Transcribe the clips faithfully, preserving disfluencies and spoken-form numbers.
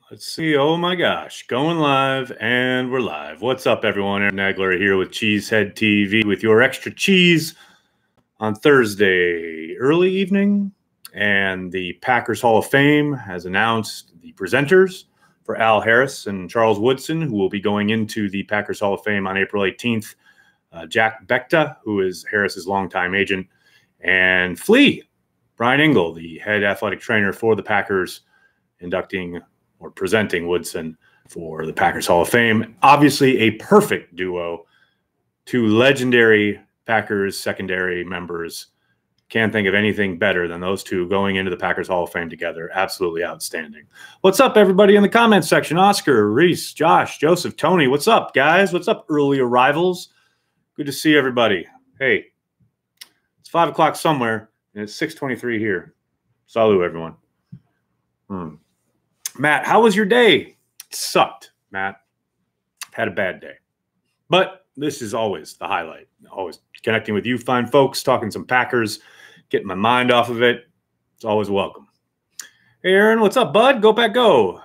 Let's see. Oh my gosh. Going live, and we're live. What's up, everyone? Aaron Nagler here with Cheesehead T V with your extra cheese on Thursday early evening. And the Packers Hall of Fame has announced the presenters for Al Harris and Charles Woodson, who will be going into the Packers Hall of Fame on April eighteenth. Uh, Jack Bekta, who is Harris's longtime agent, and Flea, Brian Engel, the head athletic trainer for the Packers, inducting or presenting Woodson for the Packers Hall of Fame. Obviously a perfect duo. Two legendary Packers secondary members. Can't think of anything better than those two going into the Packers Hall of Fame together. Absolutely outstanding. What's up, everybody in the comments section? Oscar, Reese, Josh, Joseph, Tony. What's up, guys? What's up, early arrivals? Good to see everybody. Hey, it's five o'clock somewhere, and it's six twenty-three here. Salut, everyone. Hmm. Matt, how was your day? It sucked, Matt. Had a bad day. But this is always the highlight. Always connecting with you fine folks, talking some Packers, getting my mind off of it. It's always welcome. Hey, Aaron, what's up, bud? Go Pack Go.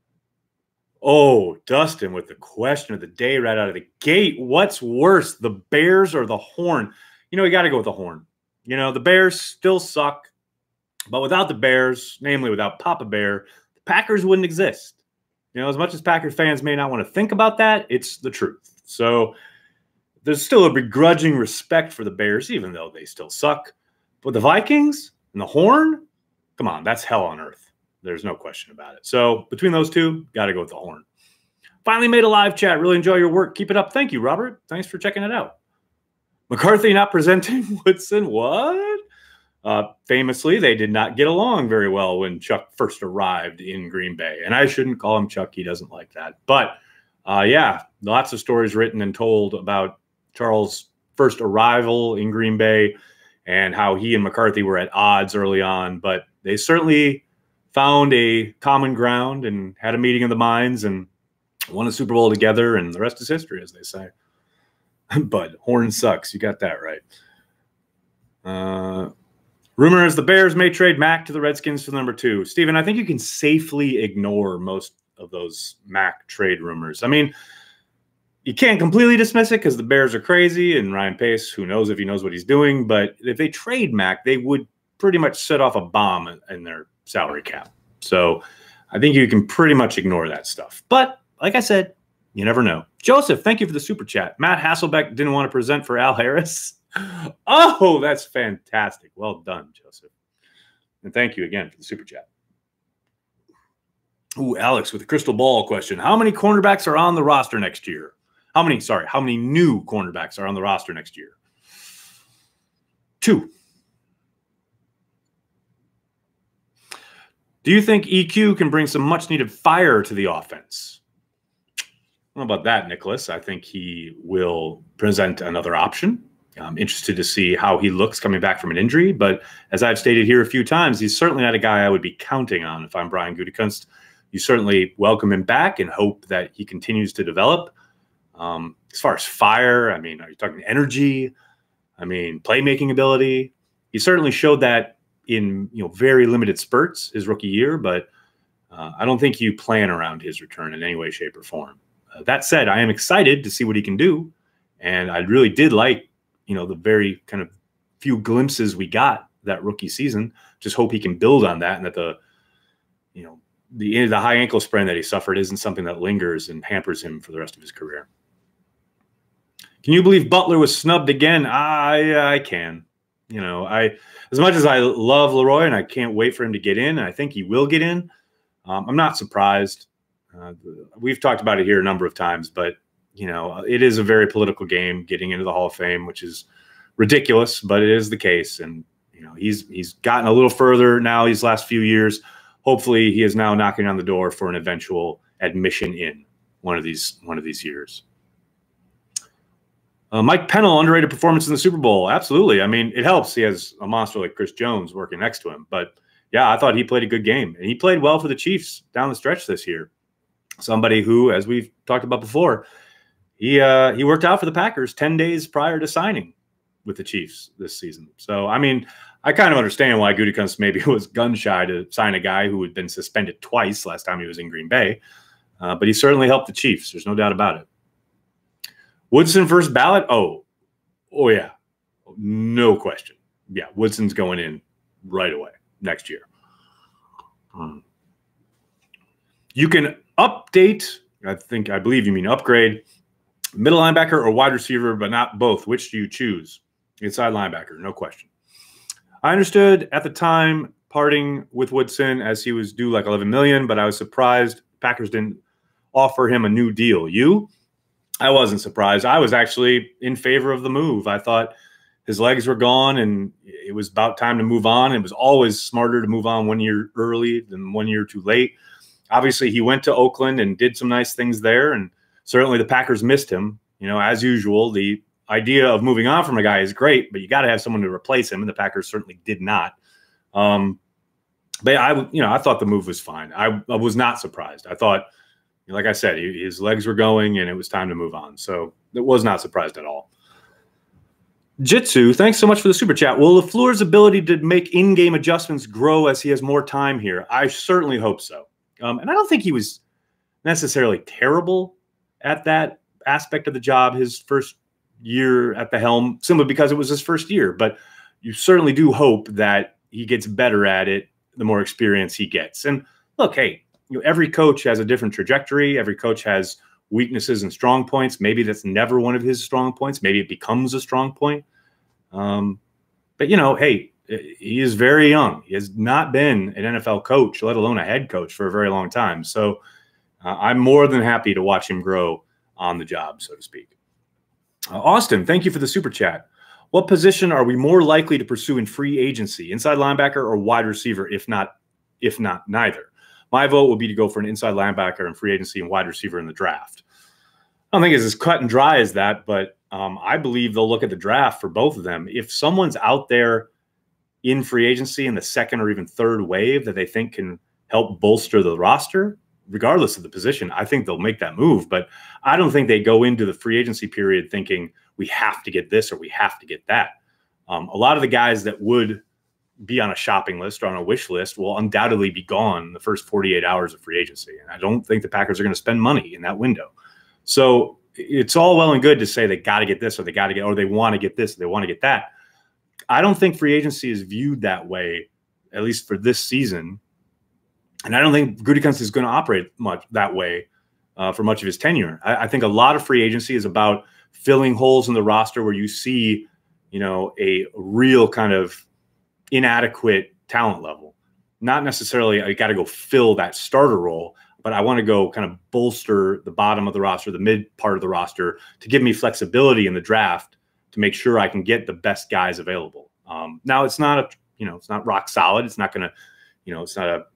Oh, Dustin with the question of the day right out of the gate. What's worse, the Bears or the Horn? You know, you got to go with the Horn. You know, the Bears still suck. But without the Bears, namely without Papa Bear, Packers wouldn't exist. You know, as much as Packers fans may not want to think about that, it's the truth. So there's still a begrudging respect for the Bears, even though they still suck. But the Vikings and the Horn, come on, that's hell on earth. There's no question about it. So between those two, got to go with the Horn. Finally made a live chat. Really enjoy your work. Keep it up. Thank you, Robert. Thanks for checking it out. McCarthy not presenting Woodson. What? Uh, famously, they did not get along very well when Chuck first arrived in Green Bay. And I shouldn't call him Chuck. He doesn't like that. But, uh, yeah, lots of stories written and told about Charles' first arrival in Green Bay and how he and McCarthy were at odds early on. But they certainly found a common ground and had a meeting of the minds and won a Super Bowl together. And the rest is history, as they say. But Horn sucks. You got that right. Uh... Rumor is the Bears may trade Mac to the Redskins for the number two. Steven, I think you can safely ignore most of those Mac trade rumors. I mean, you can't completely dismiss it because the Bears are crazy and Ryan Pace, who knows if he knows what he's doing. But if they trade Mac, they would pretty much set off a bomb in their salary cap. So I think you can pretty much ignore that stuff. But like I said, you never know. Joseph, thank you for the super chat. Matt Hasselbeck didn't want to present for Al Harris. Oh, that's fantastic. Well done, Joseph. And thank you again for the super chat. Ooh, Alex with the crystal ball question. How many cornerbacks are on the roster next year? How many, sorry, how many new cornerbacks are on the roster next year? Two. Do you think E Q can bring some much needed fire to the offense? I don't know about that, Nicholas. I think he will present another option. I'm interested to see how he looks coming back from an injury. But as I've stated here a few times, he's certainly not a guy I would be counting on if I'm Brian Gutekunst. You certainly welcome him back and hope that he continues to develop. Um, as far as fire, I mean, are you talking energy? I mean, playmaking ability? He certainly showed that in you know very limited spurts his rookie year, but uh, I don't think you plan around his return in any way, shape, or form. Uh, that said, I am excited to see what he can do. And I really did like you know, the very kind of few glimpses we got that rookie season. Just hope he can build on that and that the, you know, the, the high ankle sprain that he suffered isn't something that lingers and hampers him for the rest of his career. Can you believe Butler was snubbed again? I, I can. You know, I, as much as I love Leroy and I can't wait for him to get in, and I think he will get in, um, I'm not surprised. Uh, we've talked about it here a number of times, but you know, it is a very political game getting into the Hall of Fame, which is ridiculous, but it is the case. And, you know, he's he's gotten a little further now these last few years. Hopefully he is now knocking on the door for an eventual admission in one of these one of these years. Uh, Mike Pennell, underrated performance in the Super Bowl. Absolutely. I mean, it helps. He has a monster like Chris Jones working next to him. But, yeah, I thought he played a good game. And he played well for the Chiefs down the stretch this year. Somebody who, as we've talked about before, He uh, he worked out for the Packers ten days prior to signing with the Chiefs this season. So, I mean, I kind of understand why Gutekunst maybe was gun shy to sign a guy who had been suspended twice last time he was in Green Bay. Uh, but he certainly helped the Chiefs. There's no doubt about it. Woodson first ballot? Oh, oh yeah. No question. Yeah, Woodson's going in right away next year. Um, you can update, I think, I believe you mean upgrade, middle linebacker or wide receiver, but not both. Which do you choose? Inside linebacker, no question. I understood at the time parting with Woodson as he was due like eleven million dollars, but I was surprised Packers didn't offer him a new deal. You? I wasn't surprised. I was actually in favor of the move. I thought his legs were gone and it was about time to move on. It was always smarter to move on one year early than one year too late. Obviously, he went to Oakland and did some nice things there, and certainly the Packers missed him. You know, as usual, the idea of moving on from a guy is great, but you got to have someone to replace him, and the Packers certainly did not. Um, but I, you know, I thought the move was fine. I, I was not surprised. I thought, like I said, he, his legs were going, and it was time to move on. So it was not surprised at all. Jitsu, thanks so much for the super chat. Will LaFleur's ability to make in-game adjustments grow as he has more time here? I certainly hope so. Um, and I don't think he was necessarily terrible at that aspect of the job his first year at the helm, simply because it was his first year. But you certainly do hope that he gets better at it the more experience he gets. And look, hey, you know, every coach has a different trajectory. Every coach has weaknesses and strong points. Maybe that's never one of his strong points. Maybe it becomes a strong point. Um, but, you know, hey, he is very young. He has not been an N F L coach, let alone a head coach, for a very long time. So uh, I'm more than happy to watch him grow on the job, so to speak. Uh, Austin, thank you for the super chat. What position are we more likely to pursue in free agency, inside linebacker or wide receiver, if not, if not neither? My vote would be to go for an inside linebacker in free agency and wide receiver in the draft. I don't think it's as cut and dry as that, but um, I believe they'll look at the draft for both of them. If someone's out there in free agency in the second or even third wave that they think can help bolster the roster, regardless of the position, I think they'll make that move. But I don't think they go into the free agency period thinking we have to get this or we have to get that. Um, a lot of the guys that would be on a shopping list or on a wish list will undoubtedly be gone in the first forty-eight hours of free agency. And I don't think the Packers are going to spend money in that window. So it's all well and good to say they got to get this or they got to get, or they want to get this, or they want to get that. I don't think free agency is viewed that way, at least for this season. And I don't think Gutekunst is going to operate much that way uh, for much of his tenure. I, I think a lot of free agency is about filling holes in the roster where you see, you know, a real kind of inadequate talent level. Not necessarily I got to go fill that starter role, but I want to go kind of bolster the bottom of the roster, the mid part of the roster, to give me flexibility in the draft to make sure I can get the best guys available. Um, now it's not a, you know, it's not rock solid. It's not going to, you know, it's not a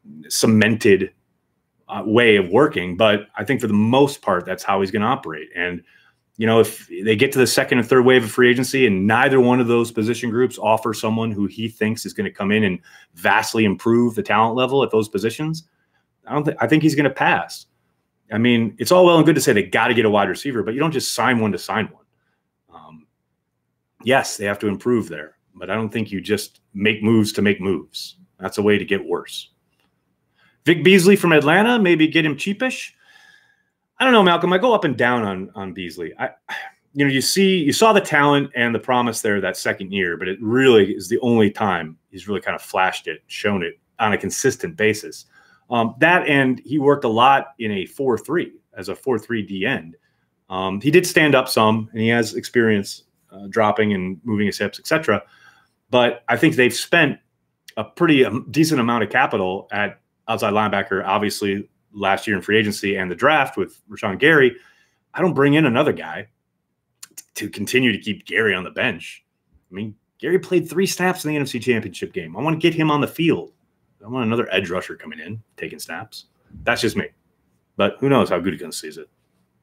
cemented uh, way of working, but I think for the most part, that's how he's going to operate. And, you know, if they get to the second and third wave of free agency and neither one of those position groups offer someone who he thinks is going to come in and vastly improve the talent level at those positions, I don't think, I think he's going to pass. I mean, it's all well and good to say they got to get a wide receiver, but you don't just sign one to sign one. Um, yes, they have to improve there, but I don't think you just make moves to make moves. That's a way to get worse. Vic Beasley from Atlanta, maybe get him cheapish. I don't know, Malcolm. I go up and down on on Beasley. I, you know, you see, you saw the talent and the promise there that second year, but it really is the only time he's really kind of flashed it, shown it on a consistent basis. Um, that and he worked a lot in a four three as a four three D end. Um, he did stand up some, and he has experience uh, dropping and moving his hips, et cetera. But I think they've spent a pretty um, decent amount of capital at outside linebacker, obviously last year in free agency and the draft with Rashawn Gary. I don't bring in another guy to continue to keep Gary on the bench. I mean, Gary played three snaps in the N F C Championship game. I want to get him on the field. I want another edge rusher coming in, taking snaps. That's just me. But who knows how Gutekunst sees it.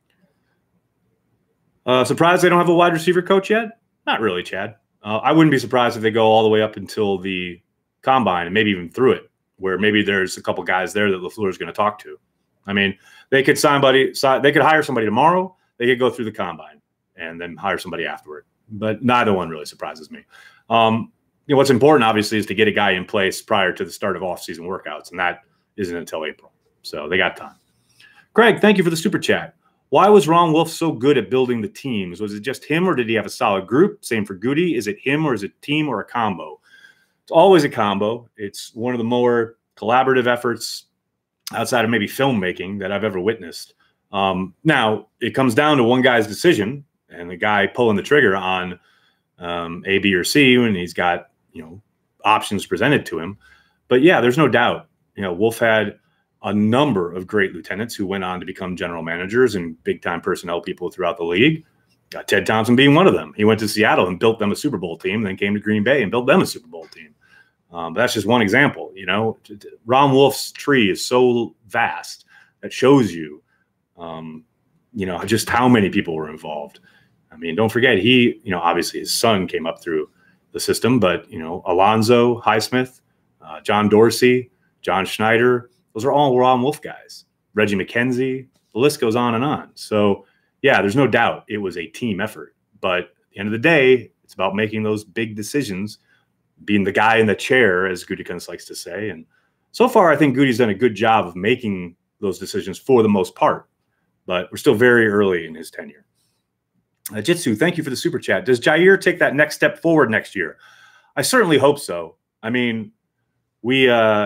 Uh, surprised they don't have a wide receiver coach yet? Not really, Chad. Uh, I wouldn't be surprised if they go all the way up until the combine and maybe even through it, where maybe there's a couple guys there that LaFleur is going to talk to. I mean, they could sign somebody, they could hire somebody tomorrow. They could go through the combine and then hire somebody afterward. But neither one really surprises me. Um, you know, what's important, obviously, is to get a guy in place prior to the start of off-season workouts, and that isn't until April. So they got time. Greg, thank you for the super chat. Why was Ron Wolf so good at building the teams? Was it just him, or did he have a solid group? Same for Goody. Is it him, or is it team, or a combo? It's always a combo. It's one of the more collaborative efforts outside of maybe filmmaking that I've ever witnessed. Um, now, it comes down to one guy's decision and the guy pulling the trigger on um, A, B, or C when he's got, you know, options presented to him. But yeah, there's no doubt. You know, Wolf had a number of great lieutenants who went on to become general managers and big-time personnel people throughout the league. Uh, Ted Thompson being one of them. He went to Seattle and built them a Super Bowl team, then came to Green Bay and built them a Super Bowl team. Um, but that's just one example. You know, Ron Wolf's tree is so vast that shows you, um, you know, just how many people were involved. I mean, don't forget, he, you know, obviously his son came up through the system, but, you know, Alonzo Highsmith, uh, John Dorsey, John Schneider, those are all Ron Wolf guys. Reggie McKenzie, the list goes on and on. So, yeah, there's no doubt it was a team effort. But at the end of the day, it's about making those big decisions, being the guy in the chair, as Gutekunst likes to say. And so far, I think Goody's done a good job of making those decisions for the most part. But we're still very early in his tenure. Uh, Jitsu, thank you for the super chat. Does Jair take that next step forward next year? I certainly hope so. I mean, we, uh,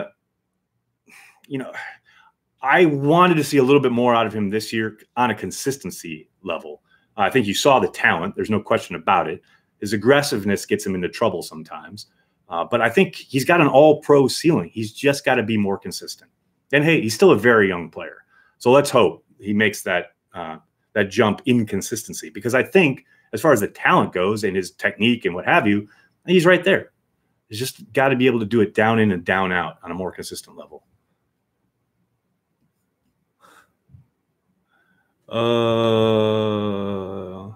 you know, I wanted to see a little bit more out of him this year on a consistency level. Uh, I think you saw the talent. There's no question about it. His aggressiveness gets him into trouble sometimes. Uh, but I think he's got an all-pro ceiling. He's just got to be more consistent. And, hey, he's still a very young player. So let's hope he makes that uh, that jump in consistency. Because I think as far as the talent goes and his technique and what have you, he's right there. He's just got to be able to do it down in and down out on a more consistent level. Uh,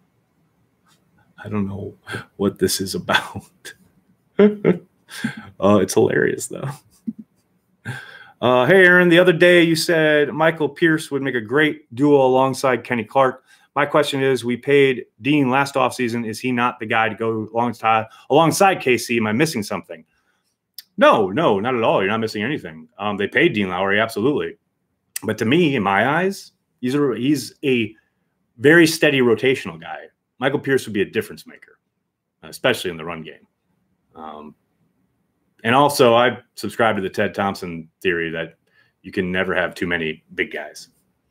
I don't know what this is about. uh, it's hilarious, though. Uh, hey, Aaron, the other day you said Michael Pierce would make a great duo alongside Kenny Clark. My question is, we paid Dean last offseason. Is he not the guy to go alongside, alongside K C? Am I missing something? No, no, not at all. You're not missing anything. Um, they paid Dean Lowry, absolutely. But to me, in my eyes, he's a, he's a very steady rotational guy. Michael Pierce would be a difference maker, especially in the run game. Um, and also, I subscribe to the Ted Thompson theory that you can never have too many big guys.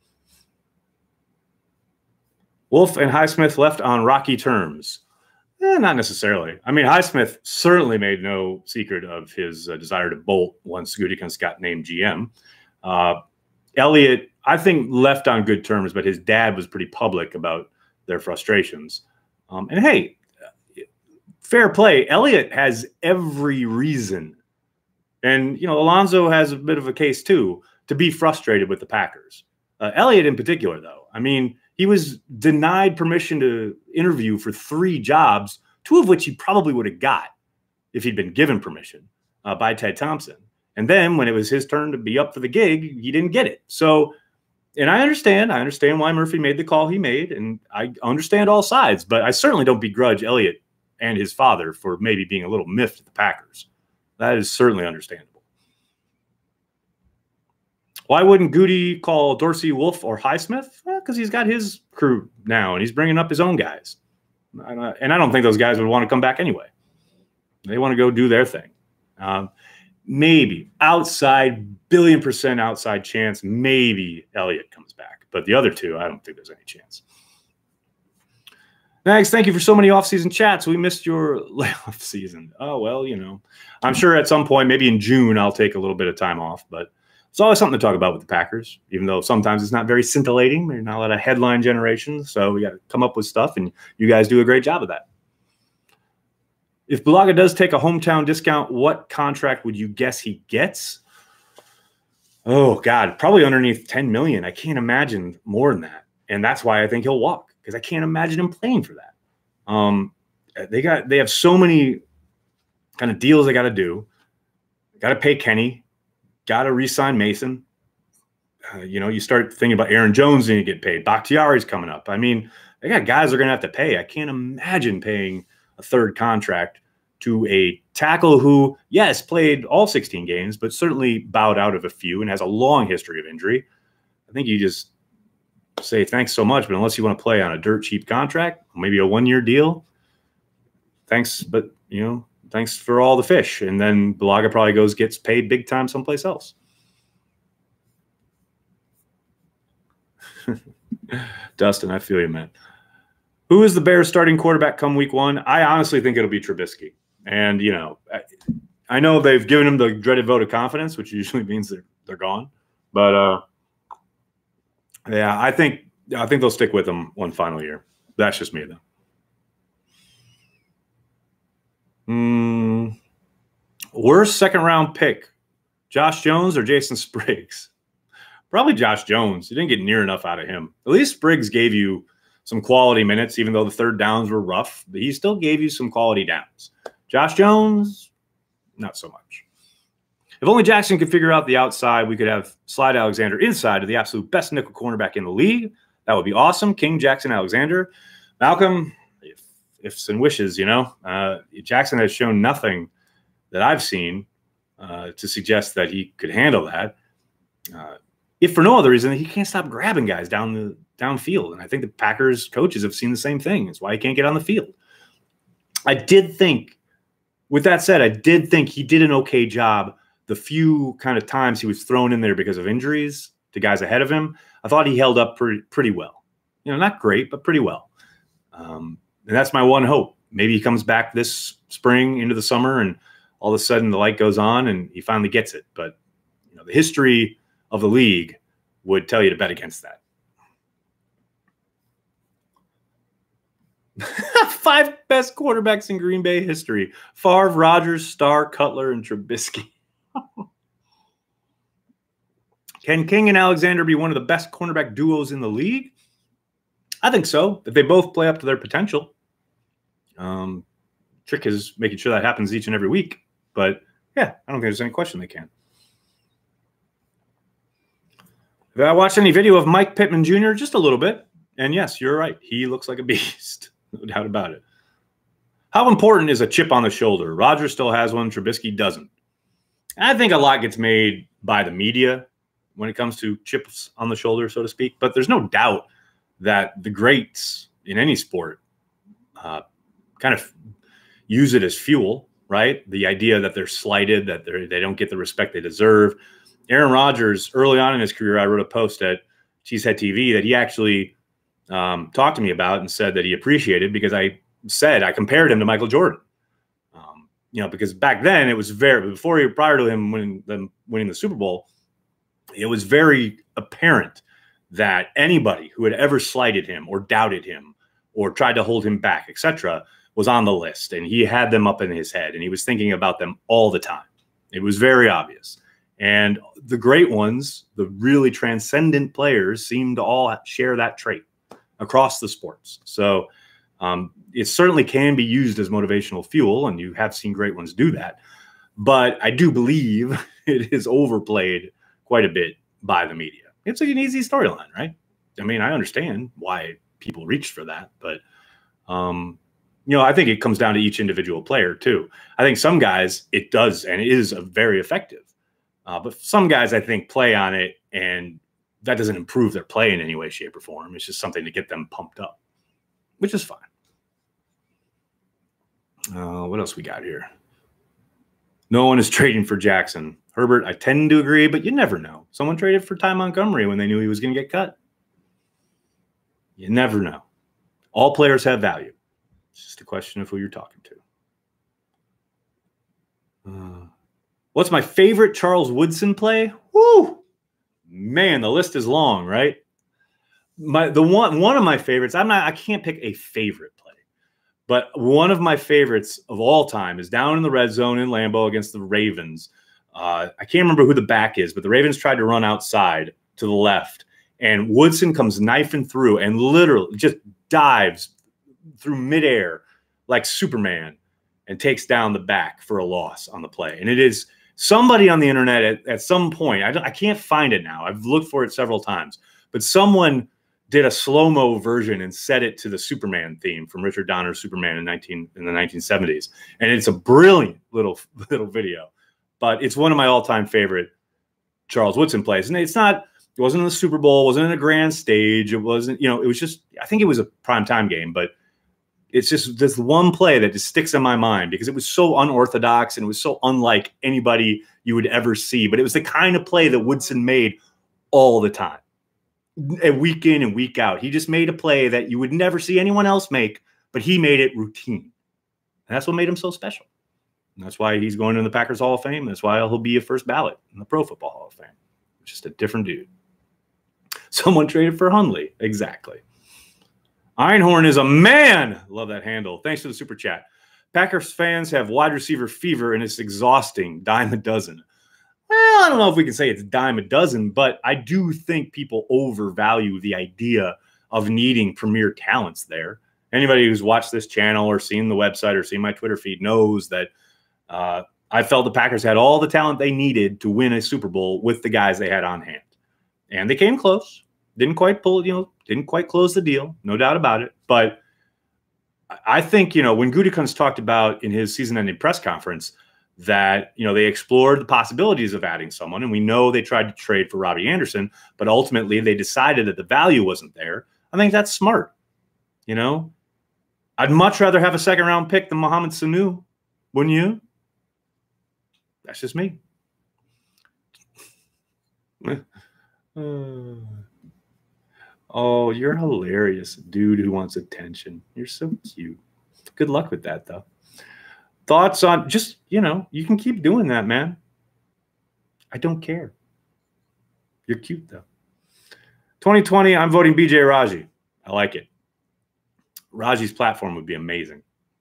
Wolf and Highsmith left on rocky terms. Eh, not necessarily. I mean, Highsmith certainly made no secret of his uh, desire to bolt once Gutekunst got named G M. Uh, Elliott, I think, left on good terms, but his dad was pretty public about their frustrations. Um, and hey, fair play. Elliott has every reason, and you know, Alonzo has a bit of a case too, to be frustrated with the Packers. Uh, Elliott in particular, though. I mean, he was denied permission to interview for three jobs, two of which he probably would have got if he'd been given permission uh, by Ted Thompson. And then when it was his turn to be up for the gig, he didn't get it. So, and I understand, I understand why Murphy made the call he made, and I understand all sides, but I certainly don't begrudge Elliott and his father for maybe being a little miffed at the Packers. That is certainly understandable. Why wouldn't Goody call Dorsey, Wolf, or Highsmith? Well, because he's got his crew now, and he's bringing up his own guys. And I don't think those guys would want to come back anyway. They want to go do their thing. Um, maybe outside, billion percent outside chance, maybe Elliott comes back. But the other two, I don't think there's any chance. Thanks. Thank you for so many off-season chats. We missed your layoff season. Oh, well, you know, I'm sure at some point, maybe in June, I'll take a little bit of time off. But it's always something to talk about with the Packers, even though sometimes it's not very scintillating. There's not a lot of headline generation. So we got to come up with stuff, and you guys do a great job of that. If Bulaga does take a hometown discount, what contract would you guess he gets? Oh, God, probably underneath ten million dollars. I can't imagine more than that. And that's why I think he'll walk, because I can't imagine him playing for that. Um, they got they have so many kind of deals they got to do. Got to pay Kenny. Got to re-sign Mason. Uh, you know, you start thinking about Aaron Jones and you get paid. Bakhtiari's coming up. I mean, they got guys they're going to have to pay. I can't imagine paying a third contract to a tackle who, yes, played all sixteen games, but certainly bowed out of a few and has a long history of injury. I think you just say thanks so much, but unless you want to play on a dirt cheap contract, maybe a one-year deal, thanks, but, you know, thanks for all the fish. And then Bulaga probably goes, gets paid big time someplace else. Dustin, I feel you, man. Who is the Bears starting quarterback come week one? I honestly think it'll be Trubisky. And, you know, I, I know they've given him the dreaded vote of confidence, which usually means they're, they're gone. But, uh, yeah, I think I think they'll stick with him one final year. That's just me, though. Mm, worst second-round pick, Josh Jones or Jason Spriggs? Probably Josh Jones. You didn't get near enough out of him. At least Spriggs gave you some quality minutes, even though the third downs were rough. But he still gave you some quality downs. Josh Jones, not so much. If only Jackson could figure out the outside, we could have Slide Alexander inside to the absolute best nickel cornerback in the league. That would be awesome. King, Jackson, Alexander. Malcolm, if ifs and wishes, you know. Uh, Jackson has shown nothing that I've seen uh, to suggest that he could handle that. Uh, if for no other reason, he can't stop grabbing guys down the downfield. And I think the Packers coaches have seen the same thing. It's why he can't get on the field. I did think, with that said, I did think he did an okay job the few kind of times he was thrown in there because of injuries to guys ahead of him. I thought he held up pretty, pretty well. You know, not great, but pretty well. Um, and that's my one hope. Maybe he comes back this spring into the summer and all of a sudden the light goes on and he finally gets it. But, you know, the history of the league would tell you to bet against that. Five best quarterbacks in Green Bay history: Favre, Rodgers, Starr, Cutler, and Trubisky. Can King and Alexander be one of the best cornerback duos in the league? I think so, if they both play up to their potential. Um, trick is making sure that happens each and every week. But, yeah, I don't think there's any question they can. Have I watched any video of Mike Pittman Junior? Just a little bit. And, yes, you're right. He looks like a beast. No doubt about it. How important is a chip on the shoulder? Rodgers still has one. Trubisky doesn't. I think a lot gets made by the media when it comes to chips on the shoulder, so to speak. But there's no doubt that the greats in any sport uh, kind of use it as fuel, right? The idea that they're slighted, that they're, they don't get the respect they deserve. Aaron Rodgers, early on in his career, I wrote a post at Cheesehead T V that he actually um, talked to me about and said that he appreciated because I said I compared him to Michael Jordan. Um, you know, because back then it was very, before he, prior to him winning, them winning the Super Bowl, it was very apparent that anybody who had ever slighted him or doubted him or tried to hold him back, et cetera, was on the list. And he had them up in his head and he was thinking about them all the time. It was very obvious. And the great ones, the really transcendent players, seem to all share that trait across the sports. So um, it certainly can be used as motivational fuel, and you have seen great ones do that. But I do believe it is overplayed quite a bit by the media. It's like an easy storyline, right? I mean, I understand why people reach for that, but um, you know, I think it comes down to each individual player too. I think some guys it does, and it is a very effective. Uh, but some guys, I think, play on it, and that doesn't improve their play in any way, shape, or form. It's just something to get them pumped up, which is fine. Uh, what else we got here? No one is trading for Jackson. Herbert, I tend to agree, but you never know. Someone traded for Ty Montgomery when they knew he was going to get cut. You never know. All players have value. It's just a question of who you're talking to. Uh, what's my favorite Charles Woodson play? Woo! Man, the list is long, right? My the one one of my favorites, I'm not I can't pick a favorite play. But one of my favorites of all time is down in the red zone in Lambeau against the Ravens. Uh, I can't remember who the back is, but the Ravens tried to run outside to the left, and Woodson comes knifing through and literally just dives through midair like Superman and takes down the back for a loss on the play. And it is somebody on the internet at, at some point, I, I can't find it now. I've looked for it several times, but someone did a slow-mo version and set it to the Superman theme from Richard Donner's Superman in nineteen in the nineteen seventies. And it's a brilliant little little video. But it's one of my all-time favorite Charles Woodson plays. And it's not, it wasn't in the Super Bowl, it wasn't in a grand stage. It wasn't, you know, it was just, I think it was a primetime game, but it's just this one play that just sticks in my mind because it was so unorthodox and it was so unlike anybody you would ever see. But it was the kind of play that Woodson made all the time, week in and week out. He just made a play that you would never see anyone else make, but he made it routine. And that's what made him so special. And that's why he's going to the Packers Hall of Fame. That's why he'll be a first ballot in the Pro Football Hall of Fame. Just a different dude. Someone traded for Hundley. Exactly. Einhorn is a man. Love that handle. Thanks for the super chat. Packers fans have wide receiver fever, and it's exhausting. Dime a dozen. Well, I don't know if we can say it's dime a dozen, but I do think people overvalue the idea of needing premier talents there. Anybody who's watched this channel or seen the website or seen my Twitter feed knows that uh, I felt the Packers had all the talent they needed to win a Super Bowl with the guys they had on hand. And they came close. Didn't quite pull, you know, didn't quite close the deal. No doubt about it. But I think, you know, when Gutekunst talked about in his season-ending press conference that, you know, they explored the possibilities of adding someone, and we know they tried to trade for Robbie Anderson, but ultimately they decided that the value wasn't there. I think that's smart. You know, I'd much rather have a second-round pick than Mohamed Sanu, wouldn't you? That's just me. uh. Oh, you're hilarious, dude who wants attention. You're so cute. Good luck with that, though. Thoughts on just, you know, you can keep doing that, man. I don't care. You're cute, though. twenty twenty, I'm voting B J Raji. I like it. Raji's platform would be amazing.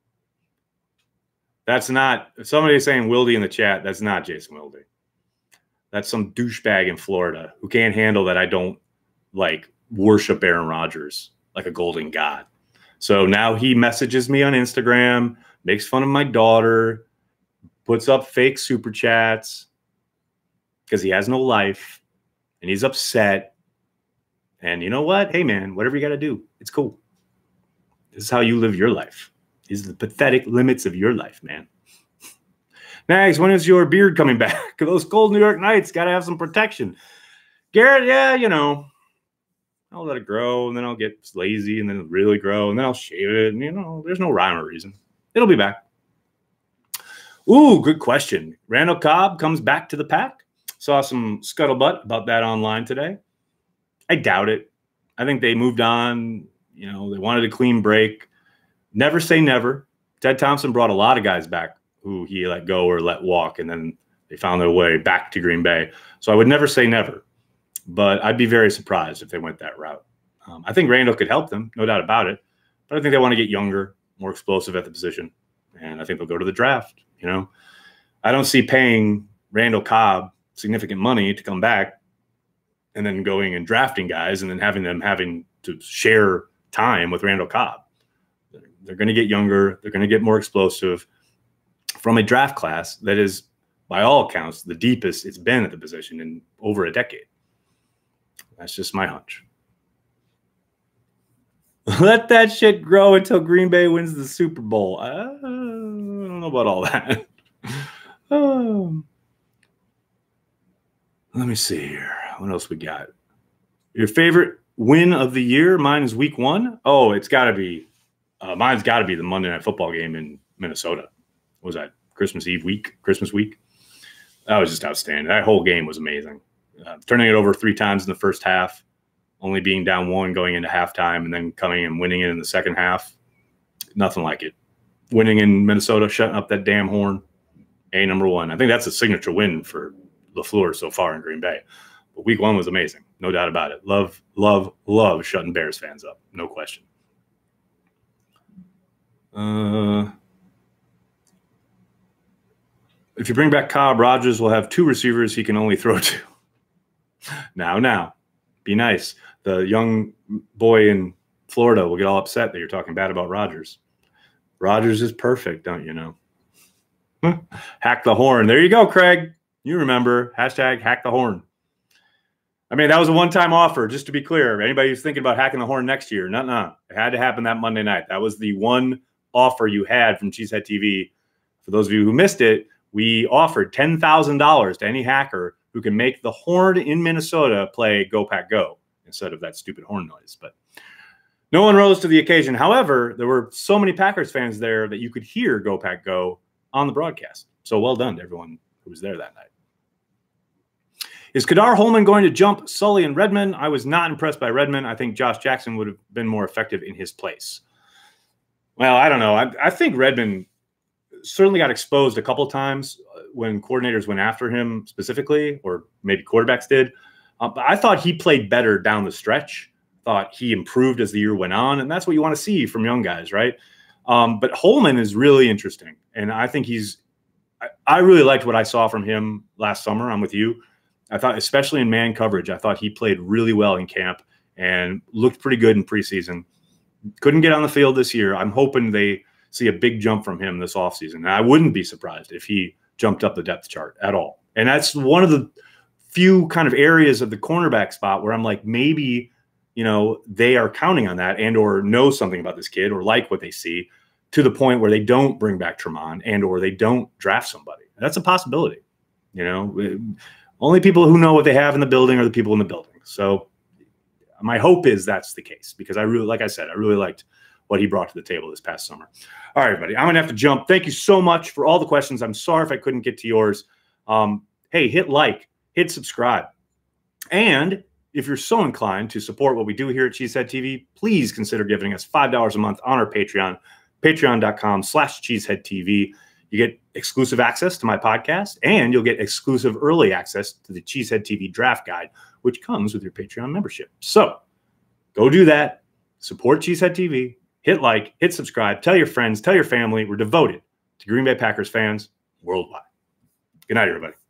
That's not, if somebody's saying Wildy in the chat, that's not Jason Wildy. That's some douchebag in Florida who can't handle that I don't, like, worship Aaron Rodgers like a golden god. So now he messages me on Instagram, makes fun of my daughter, puts up fake super chats because he has no life and he's upset. And you know what? Hey, man, whatever you got to do, it's cool. This is how you live your life. These are the pathetic limits of your life, man. Nags, when is your beard coming back? Those cold New York nights got to have some protection. Garrett, yeah, you know, I'll let it grow, and then I'll get lazy, and then it'll really grow, and then I'll shave it. And, you know, there's no rhyme or reason. It'll be back. Ooh, good question. Randall Cobb comes back to the Pack. Saw some scuttlebutt about that online today. I doubt it. I think they moved on. You know, they wanted a clean break. Never say never. Ted Thompson brought a lot of guys back who he let go or let walk, and then they found their way back to Green Bay. So I would never say never. But I'd be very surprised if they went that route. Um, I think Randall could help them, no doubt about it. But I think they want to get younger, more explosive at the position. And I think they'll go to the draft. You know, I don't see paying Randall Cobb significant money to come back and then going and drafting guys and then having them having to share time with Randall Cobb. They're, they're going to get younger. They're going to get more explosive from a draft class that is, by all accounts, the deepest it's been at the position in over a decade. That's just my hunch. Let that shit grow until Green Bay wins the Super Bowl. I don't know about all that. um, let me see here. What else we got? Your favorite win of the year? Mine is week one. Oh, it's got to be. Uh, mine's got to be the Monday Night Football game in Minnesota. What was that? Christmas Eve week? Christmas week? That was just outstanding. That whole game was amazing. Uh, turning it over three times in the first half, only being down one going into halftime, and then coming and winning it in the second half. Nothing like it. Winning in Minnesota, shutting up that damn horn, A number one. I think that's a signature win for LaFleur so far in Green Bay. But week one was amazing. No doubt about it. Love, love, love shutting Bears fans up. No question. Uh, if you bring back Cobb, Rodgers will have two receivers he can only throw to. Now, now, be nice. The young boy in Florida will get all upset that you're talking bad about Rodgers. Rodgers is perfect, don't you know? Hack the horn. There you go, Craig. You remember. Hashtag hack the horn. I mean, that was a one-time offer, just to be clear. Anybody who's thinking about hacking the horn next year, no, no. It had to happen that Monday night. That was the one offer you had from Cheesehead T V. For those of you who missed it, we offered ten thousand dollars to any hacker who can make the horn in Minnesota play Go Pack Go instead of that stupid horn noise. But no one rose to the occasion. However, there were so many Packers fans there that you could hear Go Pack Go on the broadcast. So well done to everyone who was there that night. Is Kadar Holman going to jump Sully and Redmond? I was not impressed by Redmond. I think Josh Jackson would have been more effective in his place. Well, I don't know. I, I think Redmond certainly got exposed a couple times when coordinators went after him specifically, or maybe quarterbacks did. Uh, but I thought he played better down the stretch. Thought he improved as the year went on, and that's what you want to see from young guys, right? Um, but Holman is really interesting, and I think he's I, I really liked what I saw from him last summer. I'm with you. I thought, especially in man coverage, I thought he played really well in camp and looked pretty good in preseason. Couldn't get on the field this year. I'm hoping they see a big jump from him this offseason. And I wouldn't be surprised if he jumped up the depth chart at all. And that's one of the few kind of areas of the cornerback spot where I'm like, maybe, you know, they are counting on that and or know something about this kid or like what they see to the point where they don't bring back Tremont and or they don't draft somebody. That's a possibility, you know. Only people who know what they have in the building are the people in the building. So my hope is that's the case because I really, like I said, I really liked what he brought to the table this past summer. All right, everybody, I'm going to have to jump. Thank you so much for all the questions. I'm sorry if I couldn't get to yours. Um, hey, hit like, hit subscribe. And if you're so inclined to support what we do here at Cheesehead T V, please consider giving us five dollars a month on our Patreon, patreon.com slash Cheesehead TV. You get exclusive access to my podcast, and you'll get exclusive early access to the Cheesehead T V draft guide, which comes with your Patreon membership. So go do that. Support Cheesehead T V. Hit like, hit subscribe. Tell your friends, tell your family. We're devoted to Green Bay Packers fans worldwide. Good night, everybody.